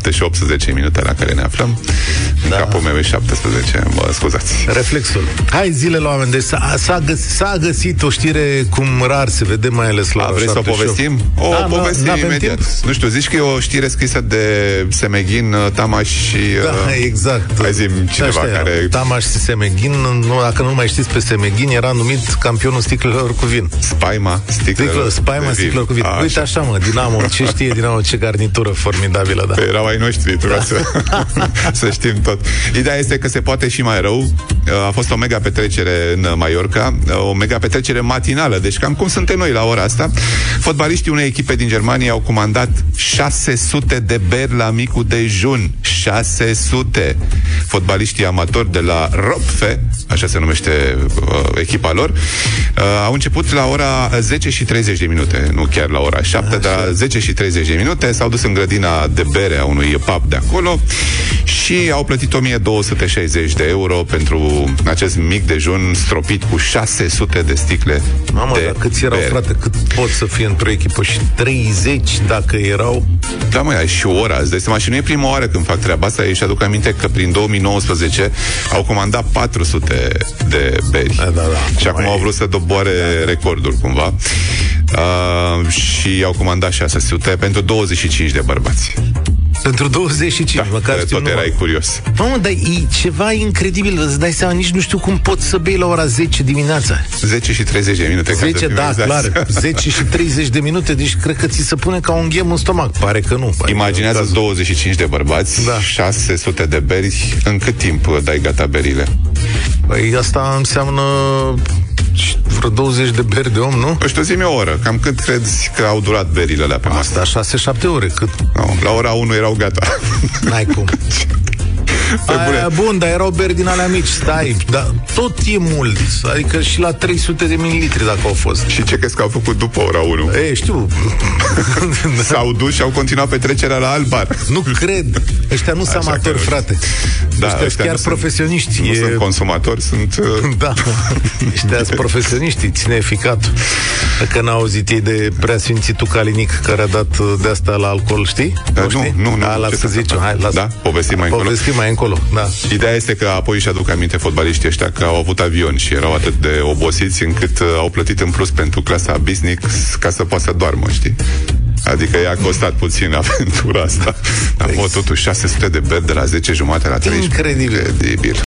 7 și 18 minute la care ne aflăm. În capul meu e 17, mă scuzați. Reflexul. Hai, zile la oameni, deci s-a găsit o știre cum rar se vede, mai ales la vrei să o povestim? O povestim imediat. Timp? Nu știu, zici că e o știre scrisă de Semeghin, Tamaș și... Da, exact. Hai zi cineva care... Tamaș și Semeghin, dacă nu mai știți pe Semeghin, era numit campionul sticlelor cu vin. Spaima sticlelor cu vin. Uite așa, mă, Dinamo, ce știe Dinamo, ce garnitură formidabilă, da. Erau ai noștri, să știm tot. Ideea este că se poate și mai rău. A fost o mega petrecere în Mallorca, o mega petrecere matinală, deci cam cum suntem noi la ora asta. Fotbaliștii unei echipe din Germania au comandat 600 de beri la micul dejun. 600. Fotbaliștii amatori de la Ropfe, așa se numește echipa lor, au început la ora 10 și 30 de minute, nu chiar la ora 7, dar 10 și 30 de minute, s-au dus în grădina de bere a unui pub de acolo și au plătit 1260 de euro pentru acest mic dejun stropit cu 600 de sticle. Mamă, de dar câți erau, bere. frate, cât pot să fie într-o echipă? Și 30 dacă erau... Da, măi, ai și o oră. Îți dai seama, și nu e prima oară când fac treaba asta. Ei și aduc aminte că prin 2019 au comandat 400 de beri. Da. Și acum au vrut să doboare recordul cumva. Și au comandat 600 pentru 25 de bărbați. Pentru 25, da, măcar știu. Tot erai curios. Mamă, dar e ceva incredibil. Îți dai seama, nici nu știu cum poți să bei la ora 10 dimineața. 10 și 30 de minute. 10, da, clar. 10 și 30 de minute, deci cred că ți se pune ca un ghem în stomac. Pare că nu. Imaginează 25 de bărbați, 600 de beri. În cât timp dai gata berile? Păi asta înseamnă vreo 20 de beri de om, nu? Păi știu, zi-mi o oră. Cam cât crezi că au durat berile alea pe masă? Asta 6-7 ore. Cât? No, la ora 1 erau gata. N-ai cum. Bun, dar erau beri din alea mici. Stai, dar tot e mult. Adică și la 300 de mililitri dacă au fost. Și ce crezi că au făcut după ora 1? Știu. S-au dus și au continuat petrecerea la alt bar. Nu cred. Ăștia nu sunt amatori, frate. Da, ăștia chiar profesioniști. Nu sunt consumatori, sunt... Da. Ăștia sunt profesioniști, ține ficatul. Dacă n-au auzit ei de preasfințitul Calinic care a dat de asta la alcool, știi? Nu. Lasă să zicem, hai, lasă. Da? Povestim mai încolo. Da. Ideea este că apoi își aduc aminte fotbaliștii ăștia că au avut avion și erau atât de obosiți încât au plătit în plus pentru clasa business ca să poată să doarmă, știi? Adică i-a costat puțin aventura asta. Am avut totuși 600 de beri de la 10 jumate la 13. Incredibil.